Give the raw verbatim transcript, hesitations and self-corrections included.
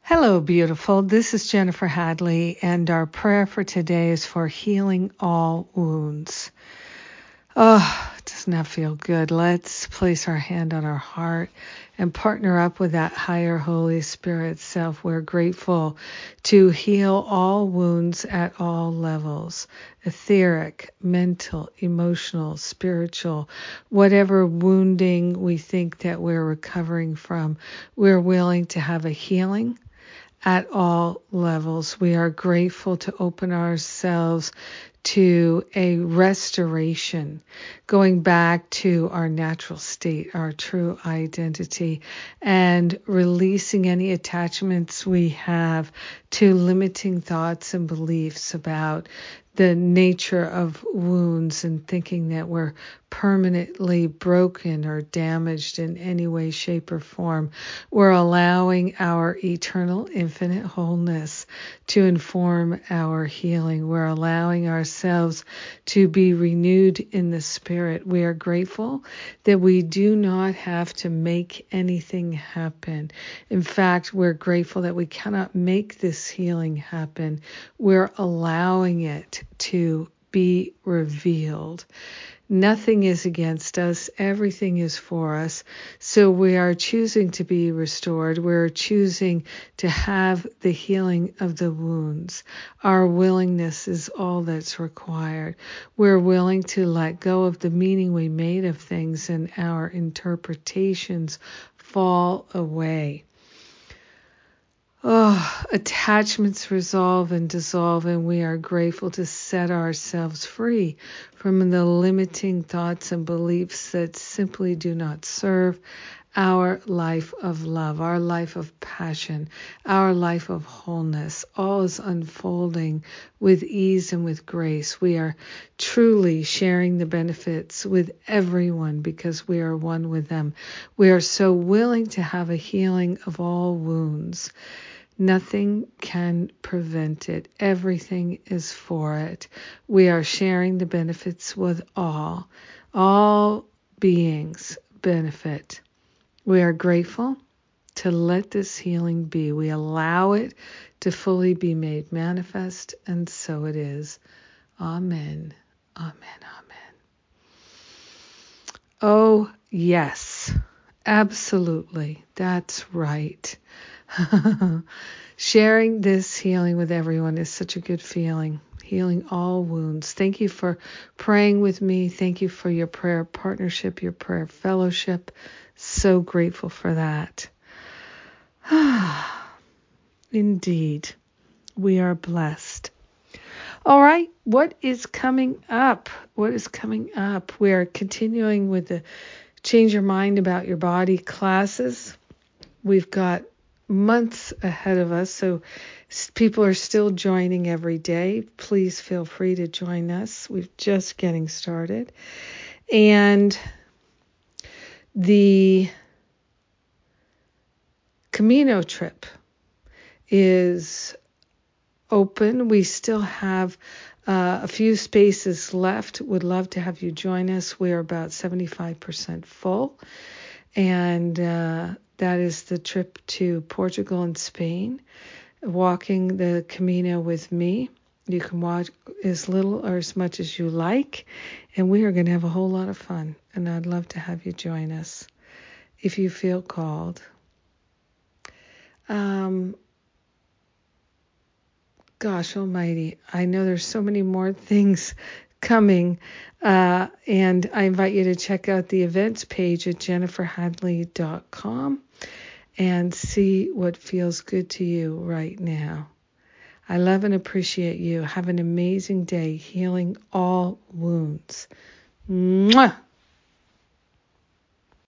Hello, beautiful. This is Jennifer Hadley, and our prayer for today is for healing all wounds. Oh, doesn't that feel good? Let's place our hand on our heart and partner up with that higher Holy Spirit self. We're grateful to heal all wounds at all levels, etheric, mental, emotional, spiritual, whatever wounding we think that we're recovering from. We're willing to have a healing at all levels. We are grateful to open ourselves to a restoration, going back to our natural state, our true identity, and releasing any attachments we have to limiting thoughts and beliefs about the nature of wounds and thinking that we're permanently broken or damaged in any way, shape, or form. We're allowing our eternal, infinite wholeness to inform our healing. We're allowing ourselves to be renewed in the spirit. We are grateful that we do not have to make anything happen. In fact, we're grateful that we cannot make this healing happen. We're allowing it to be revealed. Nothing is against us. Everything is for us. So we are choosing to be restored. We're choosing to have the healing of the wounds. Our willingness is all that's required. We're willing to let go of the meaning we made of things, and our interpretations fall away. Oh, attachments resolve and dissolve, and we are grateful to set ourselves free from the limiting thoughts and beliefs that simply do not serve our life of love, our life of passion, our life of wholeness. All is unfolding with ease and with grace. We are truly sharing the benefits with everyone because we are one with them. We are so willing to have a healing of all wounds. Nothing can prevent it. Everything is for it. We are sharing the benefits with all. All beings benefit. We are grateful to let this healing be. We allow it to fully be made manifest, and so it is. Amen. Amen. Amen. Oh, yes. Absolutely. That's right. Sharing this healing with everyone is such a good feeling. Healing all wounds. Thank you for praying with me. Thank you for your prayer partnership, your prayer fellowship. So grateful for that. Indeed, we are blessed. All right, what is coming up? What is coming up? We are continuing with the Change Your Mind About Your Body classes. We've got months ahead of us, so people are still joining every day. Please feel free to join us. We're just getting started. And the Camino trip is open. We still have uh, a few spaces left. Would love to have you join us. We're about seventy-five percent full. And uh, that is the trip to Portugal and Spain, walking the Camino with me. You can walk as little or as much as you like, and we are going to have a whole lot of fun, and I'd love to have you join us if you feel called. Um, gosh almighty, I know there's so many more things coming, uh, and I invite you to check out the events page at jennifer hadley dot com and see what feels good to you right now. I love and appreciate you. Have an amazing day, healing all wounds. Mwah!